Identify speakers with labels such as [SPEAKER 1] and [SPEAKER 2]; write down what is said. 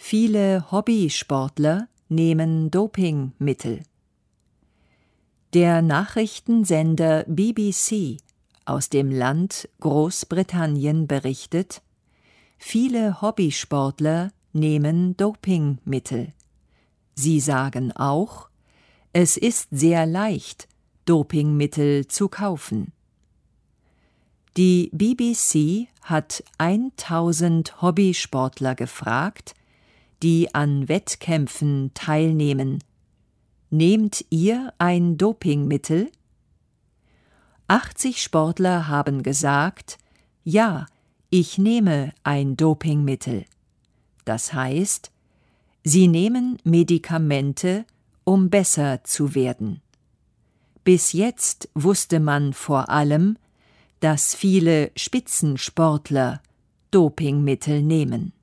[SPEAKER 1] Viele Hobbysportler nehmen Dopingmittel. Der Nachrichtensender BBC aus dem Land Großbritannien berichtet, viele Hobbysportler nehmen Dopingmittel. Sie sagen auch, es ist sehr leicht, Dopingmittel zu kaufen. Die BBC hat 1000 Hobbysportler gefragt, die an Wettkämpfen teilnehmen. Nehmt ihr ein Dopingmittel? 80 Sportler haben gesagt, ja, ich nehme ein Dopingmittel. Das heißt, sie nehmen Medikamente, um besser zu werden. Bis jetzt wusste man vor allem, dass viele Spitzensportler Dopingmittel nehmen.